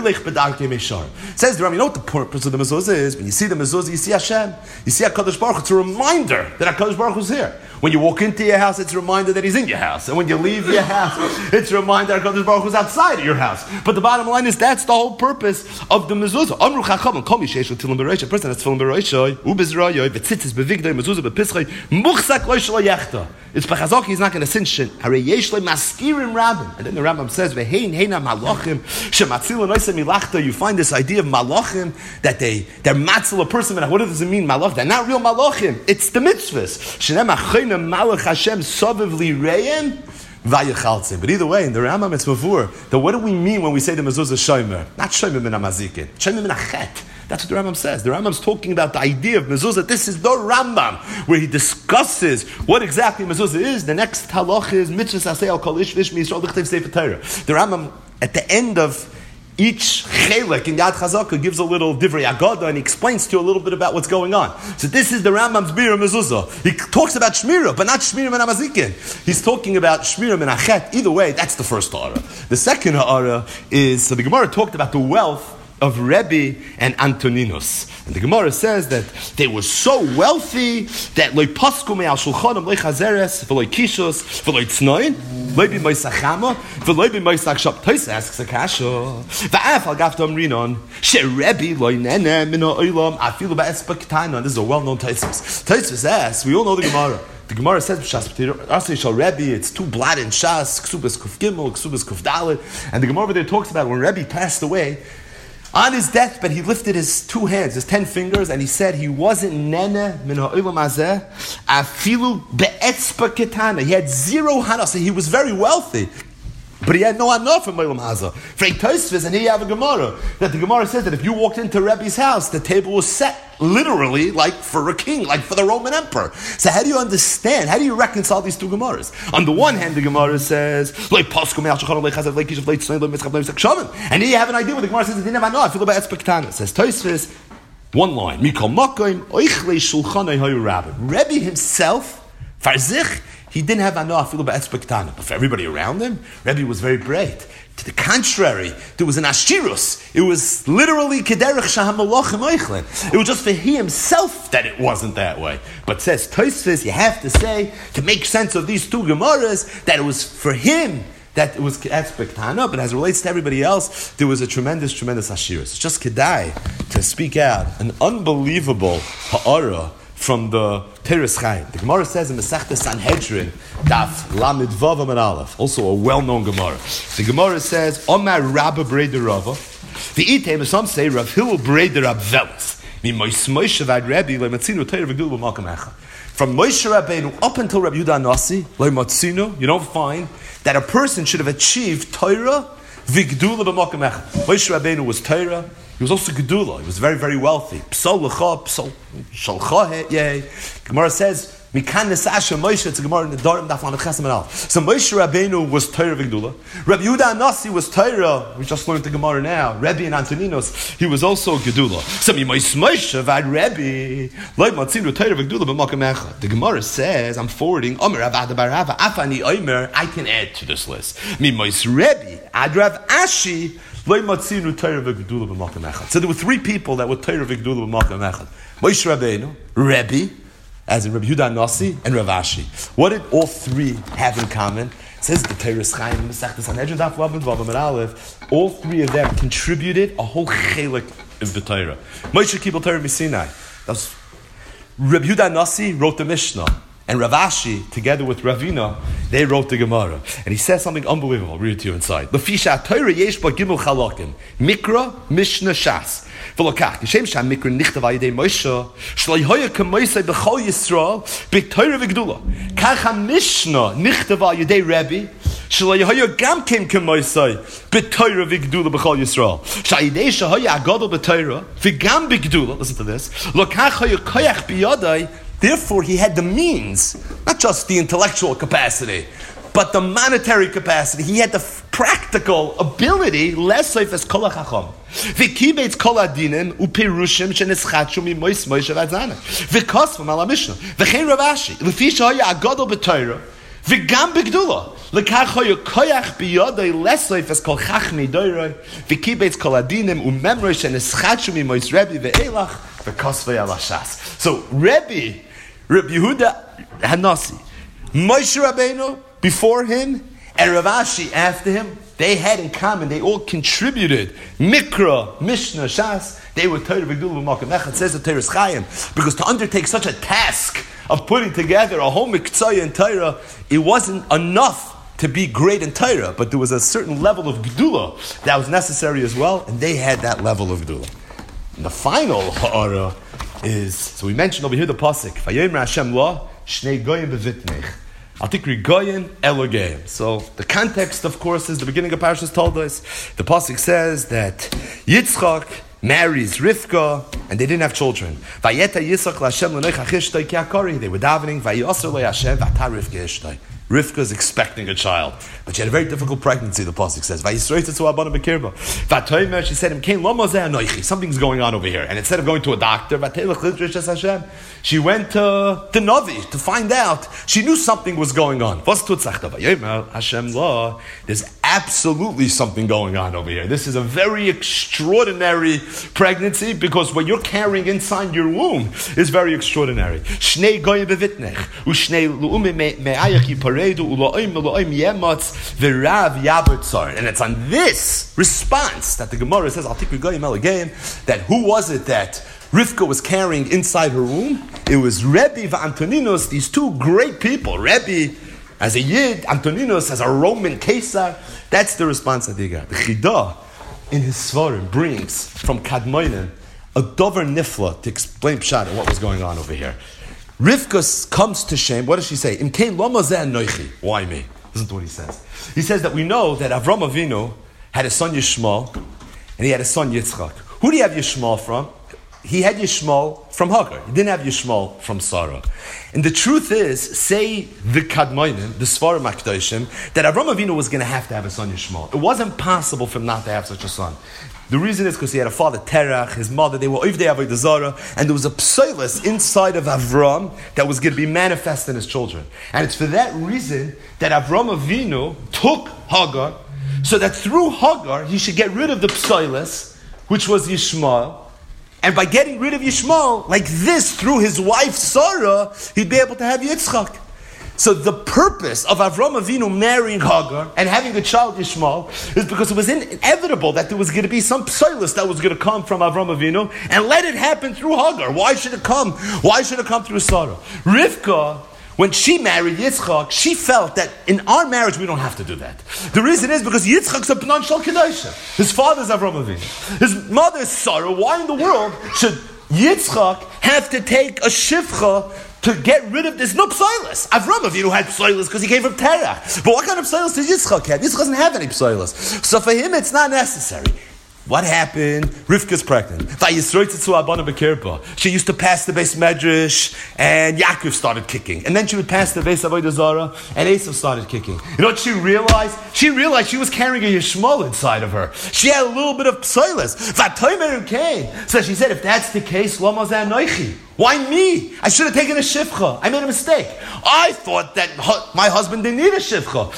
Says the Ram, you know what the purpose of the mezuzah is? When you see the mezuzah, you see Hashem. You see HaKadosh Baruch Hu. It's a reminder that HaKadosh Baruch Hu is here. When you walk into your house, it's a reminder that He's in your house. And when you leave your house, it's a reminder that HaKadosh Baruch Hu is outside of your house. But the bottom line is that's the whole purpose of the mezuzah. Amru chachamim, kol mi sheish l'tilim b'roisha. A person that's tefillin b'roisha, u'bizrayah, v'tzitzis b'vigdai, mezuzah b'pischai, muchzak lo shelo yechta. It's b'chazaki, he's not going to sin shin. Harei yesh le maskirim rabbim. And then the Rambam says, v'hein heina malachim, shematzil noisem milachta. You find this idea of malachim, that they, they're matzil a person. What does it mean, malach? They're not real malachim. It's the mitzvahs. Shenem achayna malach Hashem sovev li reim vayichaltzim. But either way, in the Rambam it's mavur. Then what do we mean when we say the mezuzah shomer? Not shomer min hamazikin. Shomer min hachet. That's what the Rambam says. The Rambam's talking about the idea of mezuzah. This is the Rambam, where he discusses what exactly mezuzah is. The next halach is mitzvah aseh al kol ish v'ishmi yisrael l'chtev sefer Torah. The Rambam, at the end of each chelek in Yad Chazaka, gives a little divrei agada and he explains to you a little bit about what's going on. So this is the Rambam's bira mezuzah. He talks about shmira, but not shmira min hamazikin. He's talking about shmira min hachet. Either way, that's the first ha'ara. The second ha'ara is, so the Gemara talked about the wealth of Rebbe and Antoninus. And the Gemara says that they were so wealthy that loy pasku me al shulchanim loy chazeres v'loy kishos v'loy tznoin loy b'moy sachama v'loy b'moy sachshap. Toys asks a kasha v'af al gaftam rinon she Rebbe loy nene min ha'olam afilu ba'espa k'tana. This is a well-known Toys. Toys asks, we all know the Gemara. The Gemara says, Rebbe, it's two blad in Shas, Ksubas Kuf Gimel, Ksubas Kuf Dalet. And the Gemara over there talks about when Rebbe passed away, on his deathbed, he lifted his two hands, his ten fingers, and he said he wasn't nene min ha'olam hazeh, afilu be'etzpa ketana. He had zero hana, so he was very wealthy. But he had no enough from Olam Hazah. Frank Tosfos, and here you have a Gemara that the Gemara says that if you walked into Rebbe's house, the table was set literally like for a king, like for the Roman emperor. So how do you understand? How do you reconcile these two Gemaras? On the one hand, the Gemara says, and here you have an idea what the Gemara says. It didn't have enough. I feel about Etzbektanis. It says Tosfos, one line. Rebbe himself, Farzich, he didn't have enough feel about Etzbektanis. But for everybody around him, Rebbe was very bright. To the contrary, there was an ashirus. It was literally kederech shahamalachim oichlin. It was just for he himself that it wasn't that way. But says Tosfos, you have to say, to make sense of these two Gemaras, that it was for him that it was Etzbektana, but as it relates to everybody else, there was a tremendous, tremendous ashirus. It's just kedai to speak out an unbelievable ha'ara from the Teres Chaim. The Gemara says in Masechta Sanhedrin, Daf Lamed Vav Amud Aleph, also a well-known Gemara. The Gemara says, Omar Rabba Breder Rava, the Item, some say, Rav Hillel Breder Rab Velis, Mi Mois Moshe Vad Rebbe, Le Matzino Teir V'Gdul B'Malkam Echa. From Moshe Rabbeinu up until Rabbi Yehuda Nasi, Le Matzino, you don't find that a person should have achieved Torah V'Gdul B'Malkam Echa. Moshe Rabbeinu was Torah. He was also Gedula. He was very, very wealthy. Psal l'cha, psal shalcha, yay. Gemara says, Mikan nesasha Moshe, it's a Gemara in the Dorim, Daf Lamed Ches Amud Aleph. So Moshe Rabbeinu was Torah v'Gedula. Rabbi Yehuda Nasi was Torah. We just learned the Gemara now. Rebbe and Antoninos, he was also Gedula. So Mimos Moshe vad Rebbe, Loi Matzinu Torah v'Gedula b'Malkam Echad. The Gemara says, I'm forwarding, Omer Avad Bar Rava, Afani Omer, I can add to this list. Mimos Rebbe, Ad Rav Ashi, So there were three people that were Torah v'Gedula b'Malkam Echad. Moshe Rabbeinu, Rebbe, as in Rabbi Yehuda Nasi, and Rav Ashi. What did all three have in common? It says the Teres Chaim, Masechta Sanhedrin, Daf Lamed Vav Amud Aleph. All three of them contributed a whole chelik of the Torah. Moshe Kibel Torah Misinai. That's Rabbi Yehuda Nasi wrote the Mishnah. And Rav Ashi, together with Ravina, they wrote the Gemara. And he says something unbelievable. I'll read it to you inside. Lefisha Torah yesh ba gimel chalakim. Mikra, Mishnah, Shas. V'lokach, Yishem sham mikra nichtav ayidei Moshe, shloi hoya k'moisei b'chol Yisrael, b'Torah v'Gedula. Kach ha-Mishnah nichtav ayidei Rebbe, shloi hoya gam kem k'moisei, b'Torah v'Gedula b'chol Yisrael. Sha'ayidei shehoya agadol b'Torah, v'gam b'Gedula, listen to this, lokach hoya koyach b'yodai. Therefore, he had the means, not just the intellectual capacity, but the monetary capacity. He had the f- practical ability, less safe as kol hachacham. V'kibeitz kol adinim u'pirushim shenischatshu mimois Moshe v'adzana. V'kosvam ala Mishnah. V'chein Rav Ashi. L'fi shehoya agadol b'Torah. V'gam b'Gedula. L'kach hoya koyach b'yodai less safe as kol chachmei doiroi. V'kibeitz kol adinim u'memroi shenischatshu mimois Rebbe v'elach. V'kosvei ala Shas. So, Rebbe, Rabbi Yehuda Hanasi, Moshe Rabbeinu before him, and Rav Ashi after him, they had in common, they all contributed. Mikra, Mishnah, Shas, they were Torah v'Gedula b'Malkam Echad, says the Teres Chaim, because to undertake such a task of putting together a whole Miktzah in Torah, it wasn't enough to be great in Torah, but there was a certain level of Gedula that was necessary as well, and they had that level of Gedula. And the final ha'ara is, so we mentioned over here the pasuk, Vayomer Hashem lo, Shnei Goyim b'Vitnech. Atikri Goyim Elogeim. So the context, of course, is the beginning of Parashas told us. The pasuk says that Yitzchak marries Rivka, and they didn't have children. Vayeta Yitzchak l'Hashem l'noich achishtoi ki akori. They were davening, Vayoser lo Hashem v'ata Rivka ishtoi. Rivka is expecting a child, but she had a very difficult pregnancy. The pasuk says, she said, something's going on over here. And instead of going to a doctor, she went to the Navi to find out. She knew something was going on. There's absolutely something going on over here. This is a very extraordinary pregnancy, because what you're carrying inside your womb is very extraordinary. And it's on this response that the Gemara says, that who was it that Rivka was carrying inside her womb? It was Rebbe v'Antoninos, these two great people. Rebbe as a Yid, Antoninos as a Roman Caesar. That's the response that they got. The Chidah in his Svarim brings from Kadmoinen a Dover Nifla to explain Pshat and what was going on over here. Rivka comes to shame. What does she say? Why me? This Listen to what he says. He says that we know that Avram Avinu had a son Yishmael, and he had a son Yitzchak. Who do you have Yishmael from? He had Yishmael from Hagar. He didn't have Yishmael from Sarah. And the truth is, say the Kadmonim, the Sfarim HaKadoshim, that Avram Avinu was going to have to have a son Yishmael. It wasn't possible for him not to have such a son. The reason is because he had a father, Terach, his mother, they were Ovdei Avodah Zarah, and there was a psoilus inside of Avram that was going to be manifest in his children. And it's for that reason that Avram Avinu took Hagar, so that through Hagar, he should get rid of the psoilus, which was Yishmael. And by getting rid of Yishmael, like this, through his wife Sarah, he'd be able to have Yitzchak. So the purpose of Avram Avinu marrying Hagar and having a child Yishmael is because it was inevitable that there was going to be some psoilus that was going to come from Avram Avinu, and let it happen through Hagar. Why should it come? Why should it come through Sarah? Rivka, when she married Yitzchak, she felt that in our marriage we don't have to do that. The reason is because Yitzchak's a Pnan Shel Kedusha. His father's Avram Avinu. His mother is Sarah. Why in the world should Yitzchak have to take a shivcha to get rid of this? No psoilus. Avram Avinu had psoilus because he came from Terach. But what kind of psoilus does Yitzchak have? Yitzchak doesn't have any psoilus. So for him, it's not necessary. What happened? Rivka's pregnant. She used to pass the base medrash, and Yaakov started kicking. And then she would pass the base Avodah Zarah, and Esav started kicking. You know what she realized? She realized she was carrying a Yishmael inside of her. She had a little bit of psoilus. Vatomer came. So she said, if that's the case, Lama Zanoichi. Why me? I should have taken a shivcha. I made a mistake. I thought that hu- my husband didn't need a shivcha.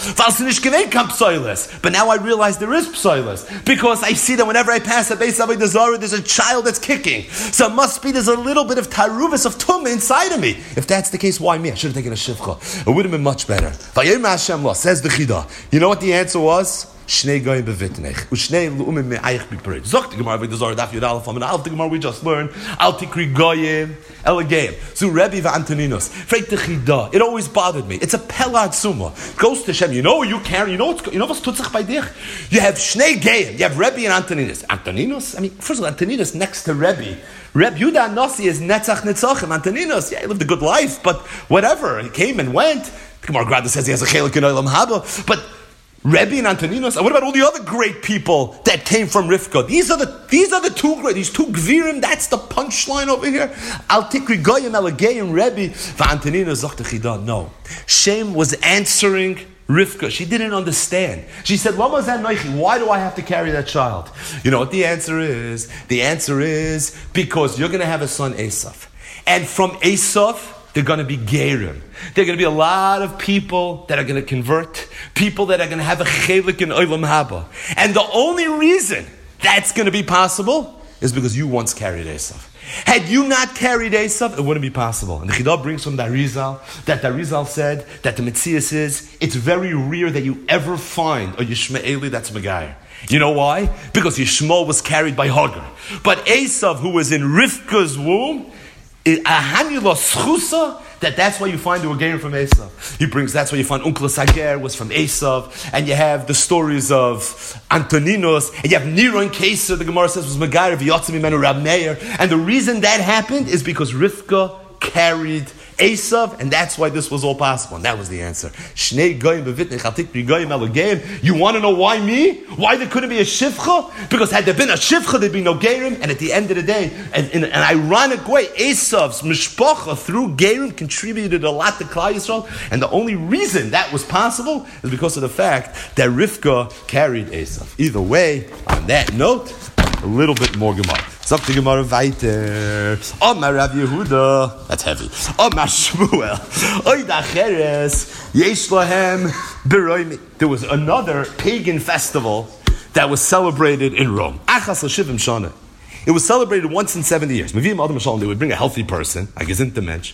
But now I realize there is psoilus. Because I see that whenever I pass a base Avodah Zarah, there's a child that's kicking. So it must be there's a little bit of taruvus of tumah inside of me. If that's the case, why me? I should have taken a shivcha. It would have been much better. Says the Chida. You know what the answer was? Shnei goyim bevitnech. Ushnei lu'umim me'ayich b'pered. Zok the Gemara Avodah Zarah daf Yud Aleph Amud Aleph. The Gemara we just learned. Al tikri goyim elegayim. Zu Rebbe v'Antoninos. Freit the Chida. It always bothered me. It's a pelad suma. Goes to Shem. You know you carry. You know what's. You know what's tutzach by dich. You have Shnei Gayim. You have Rebbe and Antoninos. Antoninos. I mean, first of all, Antoninos next to Rebbe. Reb Yudah Nasi is Netzach Netzachim. Antoninos, yeah, he lived a good life, but whatever. He came and went. The Gemara Grada says he has a chelik in Olam Haba, but Rebbe and Antoninos, and what about all the other great people that came from Rivka? These are the these are the two great, these two gvirim. That's the punchline over here. Al tikri goyim elegayim Rebbe v'Antoninos zoch techida. No, Shem was answering Rivka. She didn't understand. She said, Lama zan noichi, why do I have to carry that child? You know what the answer is? The answer is because you're going to have a son Esav, and from Esav they're going to be gerim. There are going to be a lot of people that are going to convert, people that are going to have a chelik in Olam Haba. And the only reason that's going to be possible is because you once carried Esav. Had you not carried Esav, it wouldn't be possible. And the Chidah brings from the Arizal that the Arizal said that the Metzias is, it's very rare that you ever find a Yishmaeli that's Megayer. You know why? Because Yishmael was carried by Hagar. But Esav, who was in Rivka's womb, a hanula schusa, that that's why you find the Regaim from Esav. He brings, that's why you find Uncle Sager was from Esav, and you have the stories of Antoninos, and you have Nero and Keser, the Gemara says was Megayer, V'yotzim imenu Rab Meir, and the reason that happened is because Rivka carried Esav, and that's why this was all possible. And that was the answer. Shnei goyim bevitnech atikri goyim elegayim. You want to know why me? Why there couldn't be a shivcha? Because had there been a shivcha, there'd be no gerim. And at the end of the day, and in an ironic way, Esav's mishpacha through gerim contributed a lot to Klal Yisrael. And the only reason that was possible is because of the fact that Rivka carried Esav. Either way, on that note, a little bit more Gemara. Sagt die Gemara weiter. Omar Rav Yehuda. That's heavy. Omar Shmuel. Oida Cheres. Yesh lahem beroimi. There was another pagan festival that was celebrated in Rome. Achas l'shivim shana. It was celebrated once in seventy years. They would bring a healthy person, a gezinter mensch,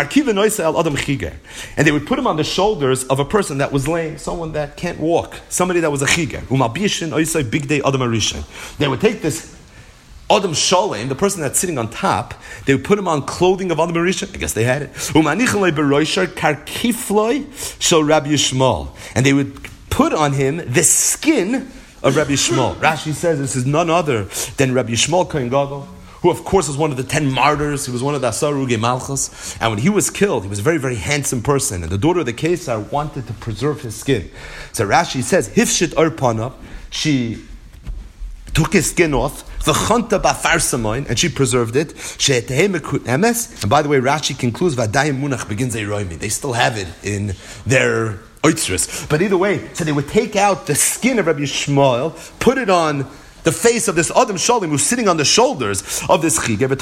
and they would put him on the shoulders of a person that was lame, someone that can't walk, somebody that was a chiger. They would take this Adam Sholem, the person that's sitting on top, they would put him on clothing of Adam Rishon. I guess they had it. And they would put on him the skin of Rabbi Yishmael. Rashi says this is none other than Rabbi Yishmael Kohen Gadol, who of course was one of the ten martyrs. He was one of the Asar Ugei Malchus. And when he was killed, he was a very, very handsome person. And the daughter of the Kesar wanted to preserve his skin. So Rashi says, Hifshit Arpana, she took his skin off, and she preserved it. And by the way, Rashi concludes, begins they still have it in their oitzrus. But either way, so they would take out the skin of Rabbi Yishmael, put it on the face of this Adam Shalim who's sitting on the shoulders of this Chigev,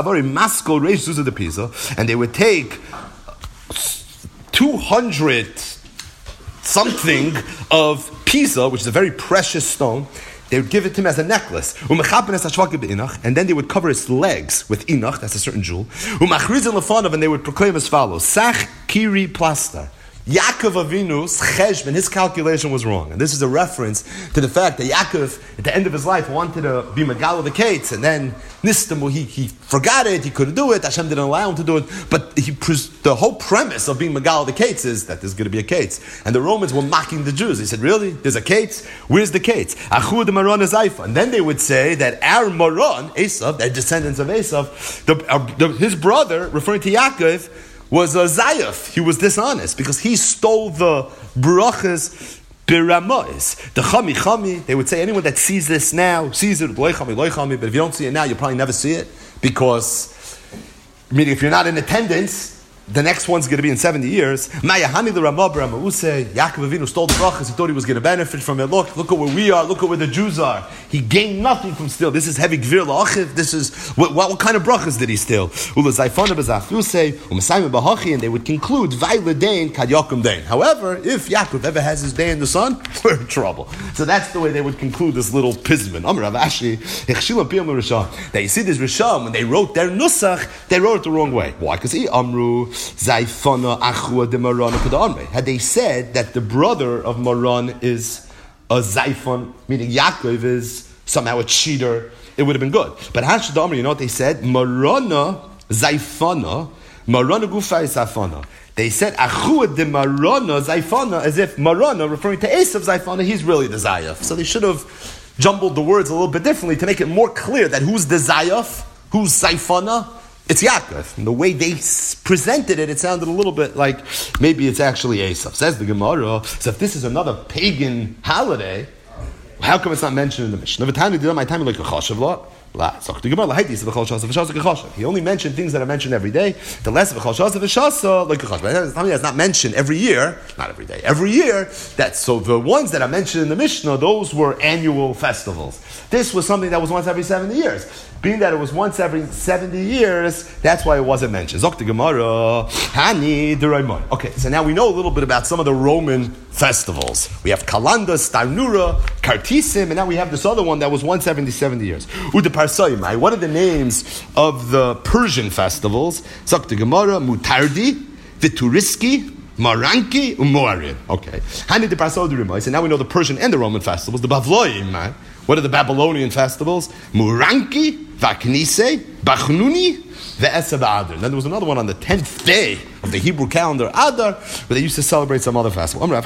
and they would take two hundred something of Pisa, which is a very precious stone. They would give it to him as a necklace. And then they would cover his legs with inach, that's a certain jewel. And they would proclaim as follows: Sach kiri plaster. Yaakov Avinu's cheshbon, his calculation was wrong. And this is a reference to the fact that Yaakov, at the end of his life, wanted to be Megal the Kates, and then Nistamu, he, he forgot it, he couldn't do it, Hashem didn't allow him to do it, but he, the whole premise of being Megal the Kates is that there's going to be a Kates. And the Romans were mocking the Jews. They said, really? There's a Kates? Where's the Kates? Achud Maron Zaifa. And then they would say that our Maron, Esav, their descendants of Esav, the, uh, the, his brother, referring to Yaakov, was a Zayaf. He was dishonest because he stole the brachas biramois. The chami chami, they would say anyone that sees this now, sees it, loy chami, loy chami, but if you don't see it now, you'll probably never see it because, meaning if you're not in attendance, the next one's going to be in seventy years. Yaakov Avinu stole the brachas. He thought he was going to benefit from it. Look, look at where we are. Look at where the Jews are. He gained nothing from steal. This is heavy gvir la'achiv. This is what, what, what kind of brachas did he steal? And they would conclude, however, if Yaakov ever has his day in the sun, we're in trouble. So that's the way they would conclude this little pisman. That you see this Risham, when they wrote their nusach, they wrote it the wrong way. Why? Because he amru. Had they said that the brother of Maran is a Zaifon, meaning Yaakov is somehow a cheater, it would have been good. But Hashad Amr, you know what they said? Marana Zaifana, Marana Gufay Zaifana. They said Achua de Marana Zaifana, as if Marana, referring to Esav Zaifana, he's really the Zayaf. So they should have jumbled the words a little bit differently to make it more clear that who's the Zayaf, who's Zaifana. It's Yaakov. And the way they presented it, it sounded a little bit like maybe it's actually Esav. Says the Gemara, so if this is another pagan holiday, how come it's not mentioned in the Mishnah? He only mentioned things that are mentioned every day. The less of a chal shasa, like a chal shasa. Something that's not mentioned every year, not every day, every year. That's so the ones that are mentioned in the Mishnah, those were annual festivals. This was something that was once every seventy years. Being that it was once every seventy years, that's why it wasn't mentioned. Zok Gemara, Hani D'Raimon. Okay, so now we know a little bit about some of the Roman festivals. We have Kalanda, Starnura, Kartisim, and now we have this other one that was once every seventy years. Udaparsayimai. What are the names of the Persian festivals? Zok Gemara, Mutardi, Vituriski, Maranki, Umoarim. Okay. Hani D'Parsayimai. D'Rimai. So now we know the Persian and the Roman festivals. The Bavloim, what are the Babylonian festivals? Muranki, Vaknise, Bachnuni, Ve'esa Ba'adar. Then there was another one on the tenth day of the Hebrew calendar, Adar, where they used to celebrate some other festival. There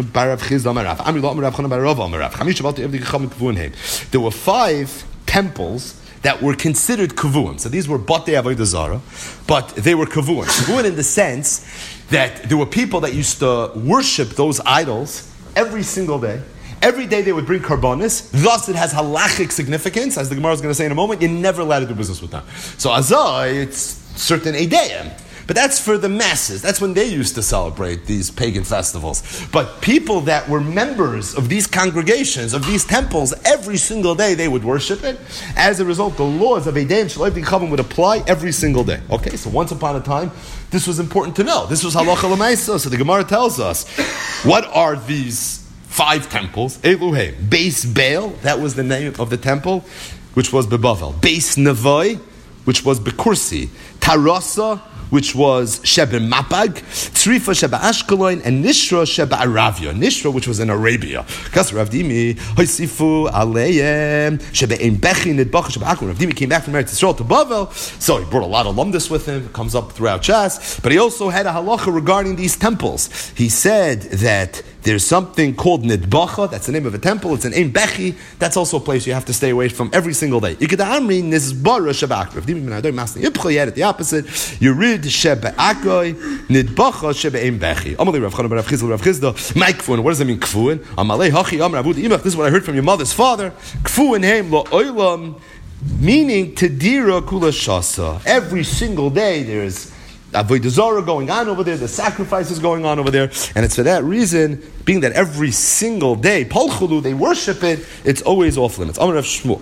were five temples that were considered kavuim. So these were Batei Avodah Zarah, but they were kavuim. Kavuim in the sense that there were people that used to worship those idols every single day. Every day they would bring karbonis. Thus, it has halachic significance. As the Gemara is going to say in a moment, you're never allowed to do business with them. So, azah, it's certain edeim. But that's for the masses. That's when they used to celebrate these pagan festivals. But people that were members of these congregations, of these temples, every single day they would worship it. As a result, the laws of edeim Shalav Dichavim would apply every single day. Okay, so once upon a time, this was important to know. This was halacha l'maisa. So the Gemara tells us, what are these five temples? Eluhem. Beis Baal, that was the name of the temple, which was Bebavel. Beis Nevai, which was Bekursi. Tarasa, which was Sheba Mapag, Tzrifa Sheba Ashkelon, and Nishra Sheba Aravia. Nishra, which was in Arabia. Because Rav Dimi, Hoisifu Aleyem, Sheba Ein Bechi Nidbach Sheba Akron. Rav Dimi came back from Eretz Yisrael to Bavel, so he brought a lot of lumdus with him. It comes up throughout Shas, but he also had a halacha regarding these temples. He said that There's something called Nidbacha, that's the name of a temple, it's an Ein Bechi, that's also a place you have to stay away from every single day. Ikeda Amri Nizbara Sheba'akroy. You had it the opposite. Yurid Sheba'akroy, Nidbacha Sheba'Ein Bechi. Amalei Rav Chana Rav Chizl Rav Chizda, my Kfuin, what does that mean, Kfuin? Amalei Hachi Amar Avud Imach, this is what I heard from your mother's father. Kfuin Heim Lo Oilam, meaning Tedira Kula Shasa. Every single day there's Avodah Zarah going on over there, the sacrifices going on over there, and it's for that reason, being that every single day, Palchulu, they worship it, it's always off limits. Amar Rav Shmuel,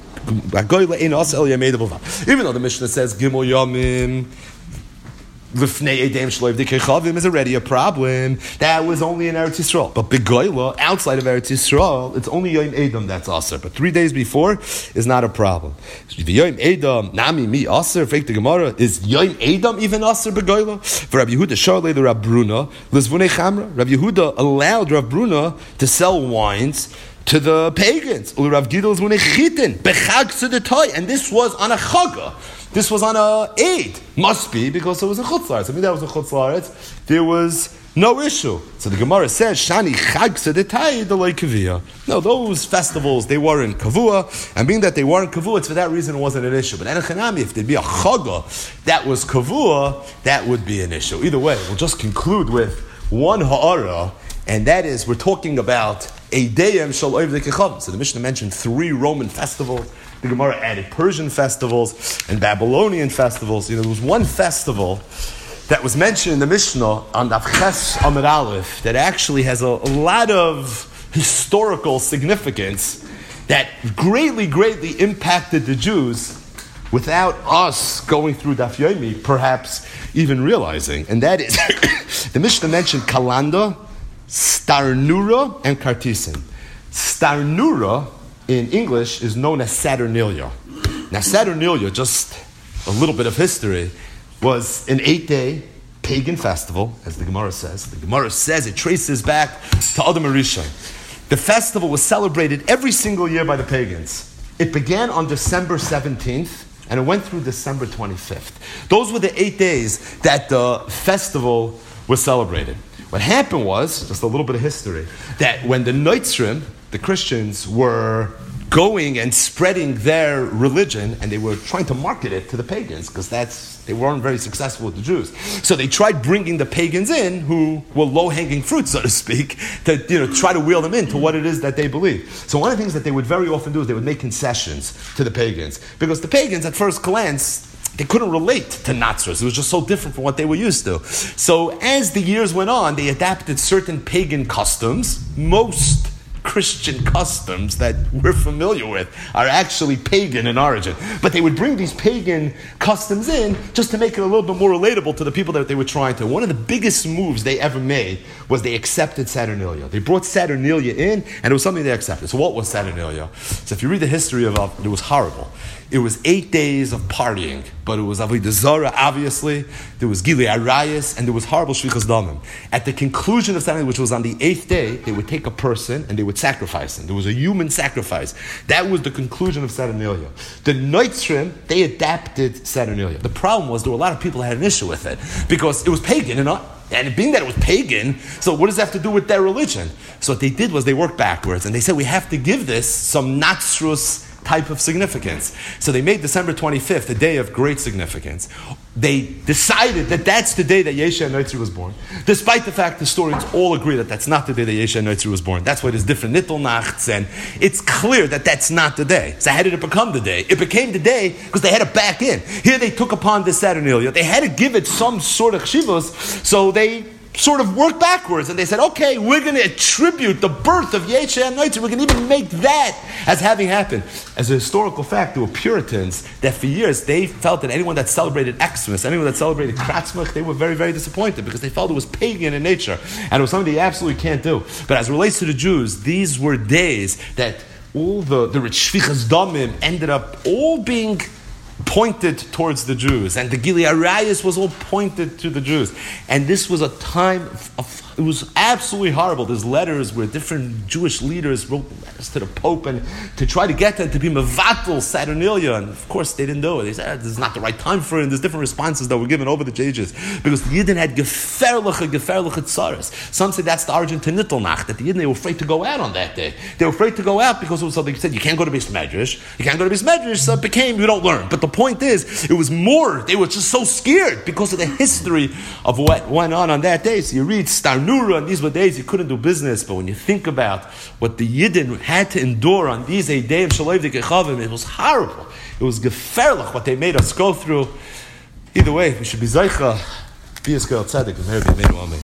even though the Mishnah says Gimel Yamim Lifnei Edem Shloiv Dikechavim is already a problem. That was only in Eretz Yisrael. But Begoyla, outside of Eretz Yisrael, it's only Yom Edom that's Aser. But three days before is not a problem. Yom Edom, Nami Mi Aser, fake the Gemara, is Yom Edom even Aser Begoyla? For Rabbi Yehuda, Sharle the Rab Bruna, Lizvunei Chamra, Rabbi Yehuda allowed Rab Bruna to sell wines to the pagans. Rav Gidel Zvunei Chitin, Bechag Sedetai, and this was on a Chaga. This was on a Eid. Must be because it was a Chutz La'aretz. I mean, that was a Chutz La'aretz. There was no issue. So the Gemara says, Shani Chag Sedetai Deloi Kavua. No, those festivals, they weren't Kavua, and being that they weren't Kavua, it's for that reason it wasn't an issue. But Enochanami, if there'd be a Chaga that was Kavua, that would be an issue. Either way, we'll just conclude with one Ha'ara, and that is, we're talking about Eideyem Shal Oiv Dikechavim. So the Mishnah mentioned three Roman festivals. The Gemara added Persian festivals and Babylonian festivals. You know, there was one festival that was mentioned in the Mishnah on Daf Ches Amud Aleph that actually has a, a lot of historical significance that greatly, greatly impacted the Jews without us going through Daf Yomi, perhaps even realizing. And that is, the Mishnah mentioned Kalanda, Starnura, and Kartisin. Starnura in English is known as Saturnalia. Now Saturnalia, just a little bit of history, was an eight-day pagan festival, as the Gemara says. The Gemara says it traces back to Adam HaRishon. The festival was celebrated every single year by the pagans. It began on December seventeenth, and it went through December twenty-fifth. Those were the eight days that the festival was celebrated. What happened was, just a little bit of history, that when the Noitzrim, the Christians, were going and spreading their religion, and they were trying to market it to the pagans, because that's they weren't very successful with the Jews. So they tried bringing the pagans in, who were low-hanging fruit, so to speak, to you know try to wheel them into what it is that they believe. So one of the things that they would very often do is they would make concessions to the pagans, because the pagans, at first glance, they couldn't relate to Nazareth. It was just so different from what they were used to. So as the years went on, they adapted certain pagan customs. Most Christian customs that we're familiar with are actually pagan in origin. But they would bring these pagan customs in just to make it a little bit more relatable to the people that they were trying to. One of the biggest moves they ever made was they accepted Saturnalia. They brought Saturnalia in, and it was something they accepted. So what was Saturnalia? So if you read the history of it, it was horrible. It was eight days of partying, but it was Avodah Zarah, obviously. There was Gilui Arayos, and there was horrible Shvichas Damim. At the conclusion of Saturnalia, which was on the eighth day, they would take a person and they would sacrifice him. There was a human sacrifice. That was the conclusion of Saturnalia. The Noitzrim, they adapted Saturnalia. The problem was there were a lot of people that had an issue with it because it was pagan, you know? And being that it was pagan, so what does that have to do with their religion? So what they did was they worked backwards, and they said, we have to give this some Natsrus type of significance. So they made December twenty-fifth a day of great significance. They decided that that's the day that Yeshua Noitzi was born, despite the fact historians all agree that that's not the day that Yeshua Noitzi was born. That's why there's different Nittel Nachts, and it's clear that that's not the day. So how did it become the day? It became the day because they had to back in. Here they took upon this Saturnalia. They had to give it some sort of chivos, so they sort of worked backwards, and they said, okay, we're going to attribute the birth of Yeshua Noitzi. We're going to even make that as having happened. As a historical fact, there were Puritans that for years they felt that anyone that celebrated Xmas, anyone that celebrated Kratzmach, they were very, very disappointed because they felt it was pagan in nature, and it was something they absolutely can't do. But as it relates to the Jews, these were days that all the, the Shvichas Damim ended up all being pointed towards the Jews, and the Gili Arayos was all pointed to the Jews. And this was a time of, of it was absolutely horrible. There's letters where different Jewish leaders wrote letters to the Pope and to try to get them to be mevatel Saturnalia, and of course they didn't do it. They said this is not the right time for it. And there's different responses that were given over the ages because the Yidden had geferliche, geferliche tzaras. Some say that's the origin to Nittelnacht, that the Yidden, they were afraid to go out on that day. They were afraid to go out because it was so they said you can't go to Beis Medrash, you can't go to Beis Medrash, so it became you don't learn. But the point is, it was more. They were just so scared because of the history of what went on on that day. So you read Star Nura, and these were days you couldn't do business. But when you think about what the Yidden had to endure on these eight days of Shalom Dikechavim, it was horrible. It was geferlich what they made us go through. Either way, we should be Zaycha, be a Tzedek, and